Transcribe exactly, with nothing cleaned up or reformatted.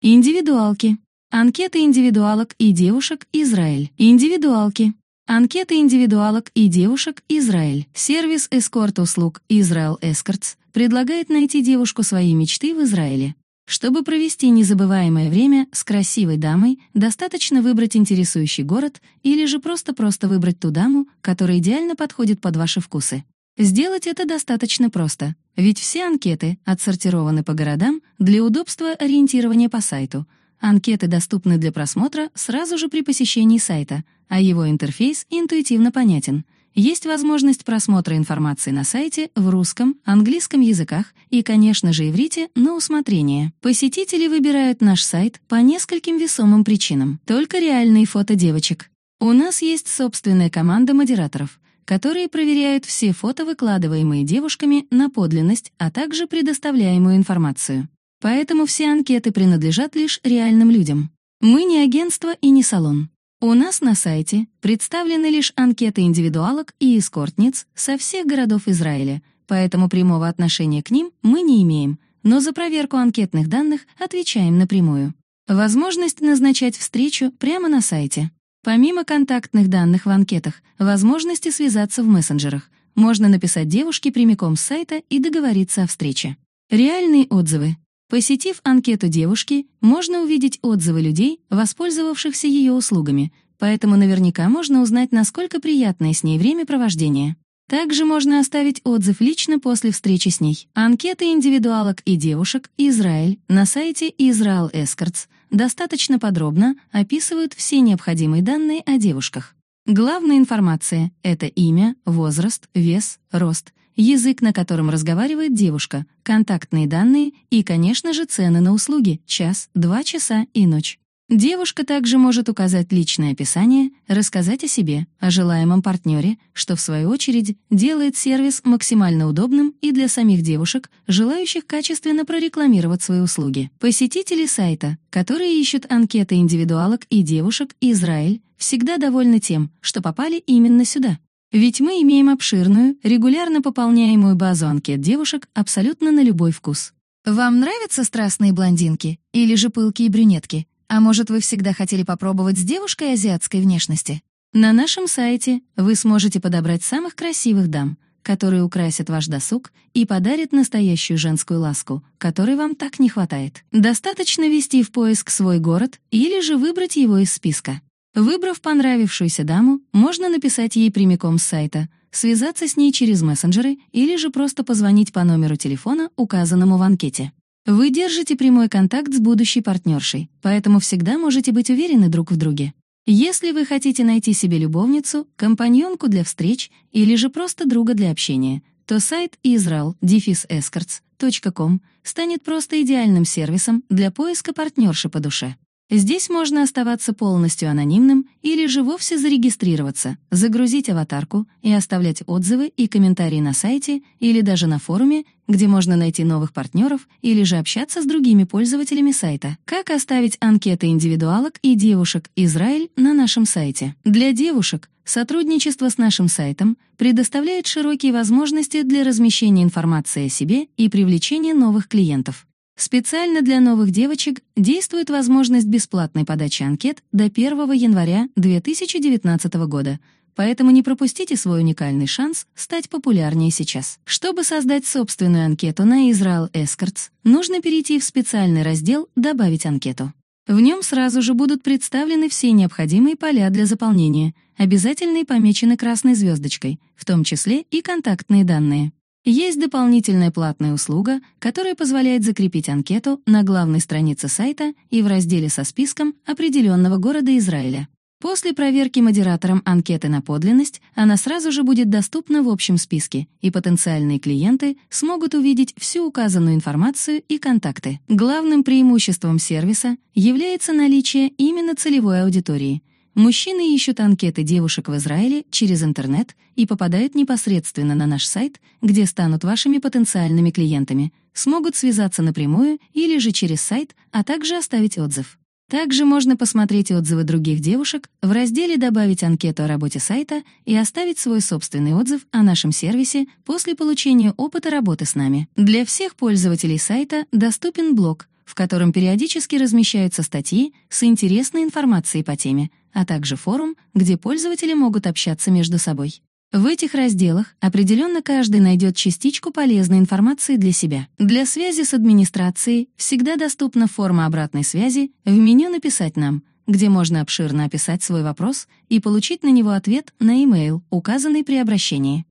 Индивидуалки. Анкеты индивидуалок и девушек Израиль. Индивидуалки. Анкеты индивидуалок и девушек Израиль. Сервис эскорт-услуг Israel Escorts предлагает найти девушку своей мечты в Израиле. Чтобы провести незабываемое время с красивой дамой, достаточно выбрать интересующий город или же просто-просто выбрать ту даму, которая идеально подходит под ваши вкусы. Сделать это достаточно просто, ведь все анкеты отсортированы по городам для удобства ориентирования по сайту. Анкеты доступны для просмотра сразу же при посещении сайта, а его интерфейс интуитивно понятен. Есть возможность просмотра информации на сайте в русском, английском языках и, конечно же, иврите на усмотрение. Посетители выбирают наш сайт по нескольким весомым причинам. Только реальные фото девочек. У нас есть собственная команда модераторов, которые проверяют все фото, выкладываемые девушками, на подлинность, а также предоставляемую информацию. Поэтому все анкеты принадлежат лишь реальным людям. Мы не агентство и не салон. У нас на сайте представлены лишь анкеты индивидуалок и эскортниц со всех городов Израиля, поэтому прямого отношения к ним мы не имеем, но за проверку анкетных данных отвечаем напрямую. Возможность назначать встречу прямо на сайте. Помимо контактных данных в анкетах, возможности связаться в мессенджерах. Можно написать девушке прямиком с сайта и договориться о встрече. Реальные отзывы. Посетив анкету девушки, можно увидеть отзывы людей, воспользовавшихся ее услугами, поэтому наверняка можно узнать, насколько приятное с ней времяпровождение. Также можно оставить отзыв лично после встречи с ней. Анкеты индивидуалок и девушек Израиль на сайте Israel Escorts достаточно подробно описывают все необходимые данные о девушках. Главная информация — это имя, возраст, вес, рост, язык, на котором разговаривает девушка, контактные данные и, конечно же, цены на услуги — час, два часа и ночь. Девушка также может указать личное описание, рассказать о себе, о желаемом партнере, что, в свою очередь, делает сервис максимально удобным и для самих девушек, желающих качественно прорекламировать свои услуги. Посетители сайта, которые ищут анкеты индивидуалок и девушек Израиль, всегда довольны тем, что попали именно сюда. Ведь мы имеем обширную, регулярно пополняемую базу анкет девушек абсолютно на любой вкус. Вам нравятся страстные блондинки или же пылкие брюнетки? А может, вы всегда хотели попробовать с девушкой азиатской внешности? На нашем сайте вы сможете подобрать самых красивых дам, которые украсят ваш досуг и подарят настоящую женскую ласку, которой вам так не хватает. Достаточно ввести в поиск свой город или же выбрать его из списка. Выбрав понравившуюся даму, можно написать ей прямиком с сайта, связаться с ней через мессенджеры или же просто позвонить по номеру телефона, указанному в анкете. Вы держите прямой контакт с будущей партнершей, поэтому всегда можете быть уверены друг в друге. Если вы хотите найти себе любовницу, компаньонку для встреч или же просто друга для общения, то сайт israel escorts точка com станет просто идеальным сервисом для поиска партнерши по душе. Здесь можно оставаться полностью анонимным или же вовсе зарегистрироваться, загрузить аватарку и оставлять отзывы и комментарии на сайте или даже на форуме, где можно найти новых партнеров или же общаться с другими пользователями сайта. Как оставить анкеты индивидуалок и девушек Израиль на нашем сайте? Для девушек сотрудничество с нашим сайтом предоставляет широкие возможности для размещения информации о себе и привлечения новых клиентов. Специально для новых девочек действует возможность бесплатной подачи анкет до первого января две тысячи девятнадцатого года, поэтому не пропустите свой уникальный шанс стать популярнее сейчас. Чтобы создать собственную анкету на Israel Escorts, нужно перейти в специальный раздел «Добавить анкету». В нем сразу же будут представлены все необходимые поля для заполнения, обязательно помечены красной звездочкой, в том числе и контактные данные. Есть дополнительная платная услуга, которая позволяет закрепить анкету на главной странице сайта и в разделе со списком определенного города Израиля. После проверки модератором анкеты на подлинность она сразу же будет доступна в общем списке, и потенциальные клиенты смогут увидеть всю указанную информацию и контакты. Главным преимуществом сервиса является наличие именно целевой аудитории. Мужчины ищут анкеты девушек в Израиле через интернет и попадают непосредственно на наш сайт, где станут вашими потенциальными клиентами, смогут связаться напрямую или же через сайт, а также оставить отзыв. Также можно посмотреть отзывы других девушек в разделе «Добавить анкету о работе сайта» и оставить свой собственный отзыв о нашем сервисе после получения опыта работы с нами. Для всех пользователей сайта доступен блог, в в котором периодически размещаются статьи с интересной информацией по теме, а также форум, где пользователи могут общаться между собой. В этих разделах определенно каждый найдет частичку полезной информации для себя. Для связи с администрацией всегда доступна форма обратной связи в меню «Написать нам», где можно обширно описать свой вопрос и получить на него ответ на e-mail, указанный при обращении.